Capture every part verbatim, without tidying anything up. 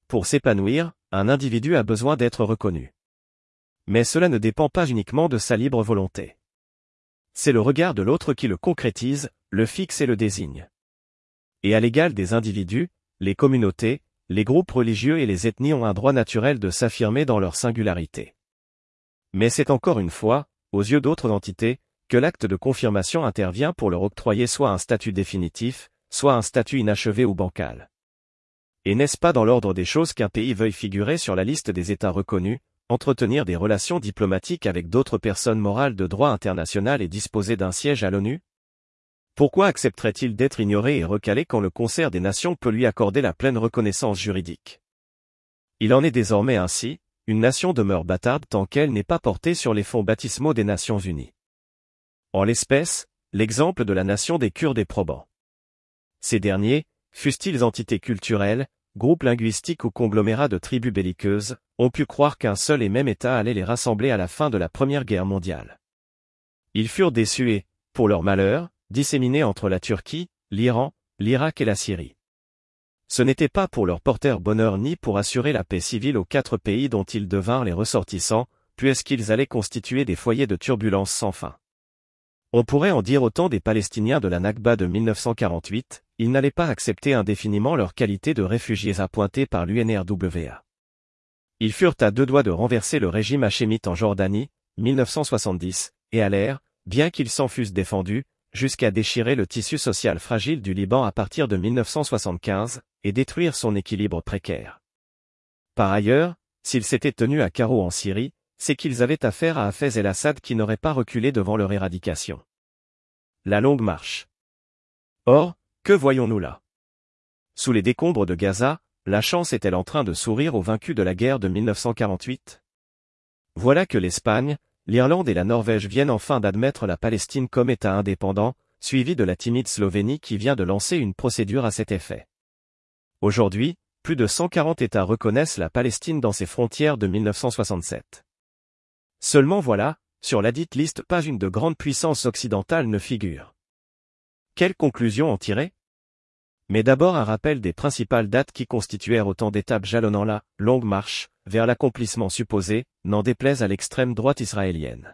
pour s'épanouir, un individu a besoin d'être reconnu. Mais cela ne dépend pas uniquement de sa libre volonté. C'est le regard de l'autre qui le concrétise, le fixe et le désigne. Et à l'égal des individus, les communautés, les groupes religieux et les ethnies ont un droit naturel de s'affirmer dans leur singularité. Mais c'est encore une fois, aux yeux d'autres entités, que l'acte de confirmation intervient pour leur octroyer soit un statut définitif, soit un statut inachevé ou bancal. Et n'est-ce pas dans l'ordre des choses qu'un pays veuille figurer sur la liste des États reconnus, entretenir des relations diplomatiques avec d'autres personnes morales de droit international et disposer d'un siège à l'ONU? Pourquoi accepterait-il d'être ignoré et recalé quand le concert des nations peut lui accorder la pleine reconnaissance juridique? Il en est désormais ainsi, une nation demeure bâtarde tant qu'elle n'est pas portée sur les fonds baptismaux des Nations Unies. En l'espèce, l'exemple de la nation des Kurdes est probant. Ces derniers, fussent-ils entités culturelles, groupes linguistiques ou conglomérats de tribus belliqueuses, ont pu croire qu'un seul et même État allait les rassembler à la fin de la Première Guerre mondiale. Ils furent déçus et, pour leur malheur, disséminés entre la Turquie, l'Iran, l'Irak et la Syrie. Ce n'était pas pour leur porter bonheur ni pour assurer la paix civile aux quatre pays dont ils devinrent les ressortissants, puisqu'ils allaient constituer des foyers de turbulences sans fin. On pourrait en dire autant des Palestiniens de la Nakba de mille neuf cent quarante-huit, ils n'allaient pas accepter indéfiniment leur qualité de réfugiés appointés par l'U N R W A. Ils furent à deux doigts de renverser le régime hachémite en Jordanie, mille neuf cent soixante-dix, et allèrent, bien qu'ils s'en fussent défendus, jusqu'à déchirer le tissu social fragile du Liban à partir de mille neuf cent soixante-quinze, et détruire son équilibre précaire. Par ailleurs, s'ils s'étaient tenus à carreau en Syrie, c'est qu'ils avaient affaire à Hafez el-Assad qui n'aurait pas reculé devant leur éradication. La longue marche. Or, que voyons-nous là? Sous les décombres de Gaza, la chance est-elle en train de sourire aux vaincus de la guerre de mille neuf cent quarante-huit? Voilà que l'Espagne, l'Irlande et la Norvège viennent enfin d'admettre la Palestine comme État indépendant, suivi de la timide Slovénie qui vient de lancer une procédure à cet effet. Aujourd'hui, plus de cent quarante États reconnaissent la Palestine dans ses frontières de mille neuf cent soixante-sept. Seulement voilà, sur la dite liste pas une de grande puissance occidentale ne figure. Quelle conclusion en tirer? Mais d'abord un rappel des principales dates qui constituèrent autant d'étapes jalonnant la longue marche vers l'accomplissement supposé, n'en déplaise à l'extrême droite israélienne.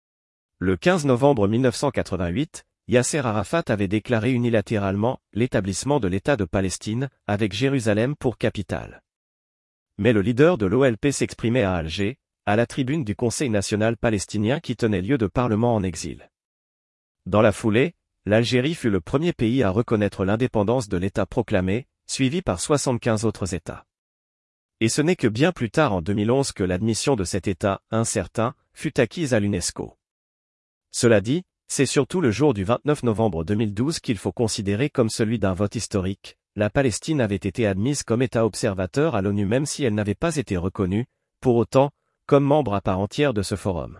Le quinze novembre mille neuf cent quatre-vingt-huit, Yasser Arafat avait déclaré unilatéralement l'établissement de l'État de Palestine, avec Jérusalem pour capitale. Mais le leader de l'O L P s'exprimait à Alger, à la tribune du Conseil national palestinien qui tenait lieu de parlement en exil. Dans la foulée, l'Algérie fut le premier pays à reconnaître l'indépendance de l'État proclamé, suivi par soixante-quinze autres États. Et ce n'est que bien plus tard en deux mille onze que l'admission de cet État, incertain, fut acquise à l'UNESCO. Cela dit, c'est surtout le jour du vingt-neuf novembre deux mille douze qu'il faut considérer comme celui d'un vote historique. La Palestine avait été admise comme État observateur à l'ONU même si elle n'avait pas été reconnue, pour autant, comme membre à part entière de ce forum.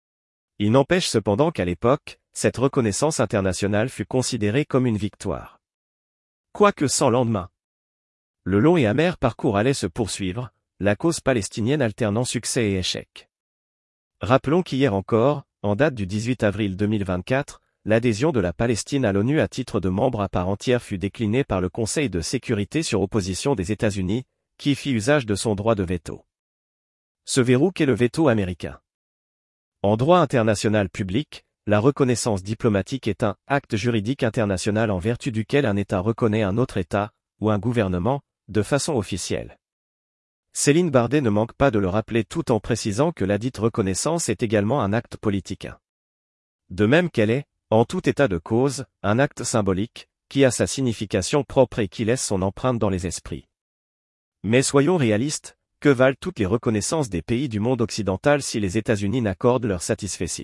Il n'empêche cependant qu'à l'époque, cette reconnaissance internationale fut considérée comme une victoire. Quoique sans lendemain. Le long et amer parcours allait se poursuivre, la cause palestinienne alternant succès et échec. Rappelons qu'hier encore, en date du dix-huit avril deux mille vingt-quatre, l'adhésion de la Palestine à l'ONU à titre de membre à part entière fut déclinée par le Conseil de sécurité sur opposition des États-Unis, qui fit usage de son droit de veto. Ce verrou qu'est le veto américain. En droit international public, la reconnaissance diplomatique est un acte juridique international en vertu duquel un État reconnaît un autre État, ou un gouvernement, de façon officielle. Céline Bardet ne manque pas de le rappeler tout en précisant que la dite reconnaissance est également un acte politique. De même qu'elle est, en tout état de cause, un acte symbolique, qui a sa signification propre et qui laisse son empreinte dans les esprits. Mais soyons réalistes, que valent toutes les reconnaissances des pays du monde occidental si les États-Unis n'accordent leur satisfecit?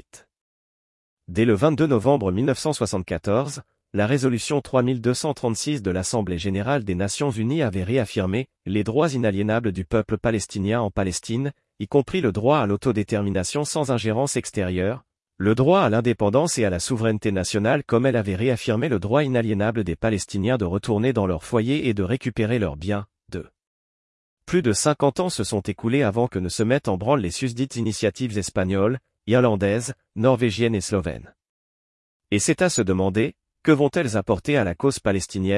Dès le vingt-deux novembre mille neuf cent soixante-quatorze, la résolution trois mille deux cent trente-six de l'Assemblée générale des Nations unies avait réaffirmé les droits inaliénables du peuple palestinien en Palestine, y compris le droit à l'autodétermination sans ingérence extérieure, le droit à l'indépendance et à la souveraineté nationale comme elle avait réaffirmé le droit inaliénable des Palestiniens de retourner dans leur foyer et de récupérer leurs biens. deux. Plus de cinquante ans se sont écoulés avant que ne se mettent en branle les susdites initiatives espagnoles, irlandaises, norvégiennes et slovènes. Et c'est à se demander, que vont-elles apporter à la cause palestinienne,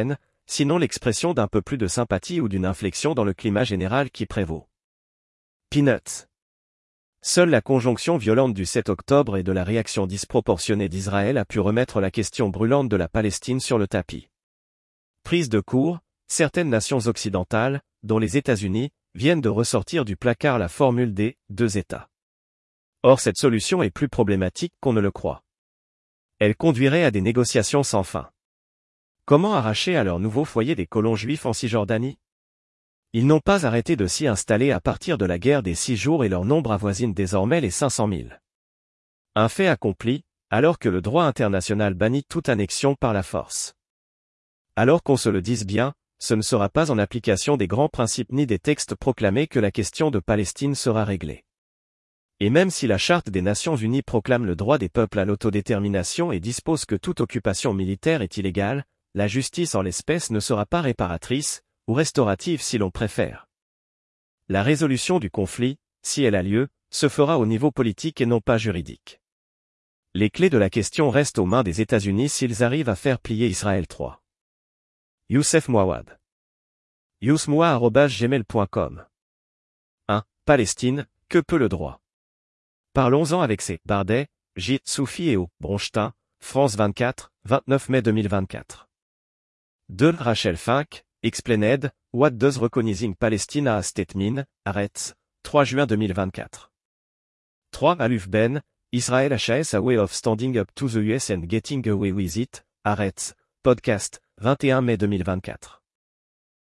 sinon l'expression d'un peu plus de sympathie ou d'une inflexion dans le climat général qui prévaut. Peanuts. Seule la conjonction violente du sept octobre et de la réaction disproportionnée d'Israël a pu remettre la question brûlante de la Palestine sur le tapis. Prise de court, certaines nations occidentales, dont les États-Unis, viennent de ressortir du placard la formule des « deux États ». Or cette solution est plus problématique qu'on ne le croit. Elle conduirait à des négociations sans fin. Comment arracher à leur nouveau foyer des colons juifs en Cisjordanie ? Ils n'ont pas arrêté de s'y installer à partir de la guerre des six jours et leur nombre avoisine désormais les cinq cent mille. Un fait accompli, alors que le droit international bannit toute annexion par la force. Alors qu'on se le dise bien, ce ne sera pas en application des grands principes ni des textes proclamés que la question de Palestine sera réglée. Et même si la Charte des Nations Unies proclame le droit des peuples à l'autodétermination et dispose que toute occupation militaire est illégale, la justice en l'espèce ne sera pas réparatrice, ou restaurative si l'on préfère. La résolution du conflit, si elle a lieu, se fera au niveau politique et non pas juridique. Les clés de la question restent aux mains des États-Unis s'ils arrivent à faire plier Israël. trois. Youssef Mouawad. yousmoua arobase gmail point com. un. Palestine, que peut le droit? Parlons-en avec ces Bardet, J. Soufi et O. Bronstein, France vingt-quatre, vingt-neuf mai deux mille vingt-quatre. deux. Rachel Fink, Explained, What does recognizing Palestine as state mean, Haaretz, trois juin deux mille vingt-quatre. trois. Aluf Ben, Israel H A S a way of standing up to the U S and getting away with it, Haaretz, podcast, vingt et un mai deux mille vingt-quatre.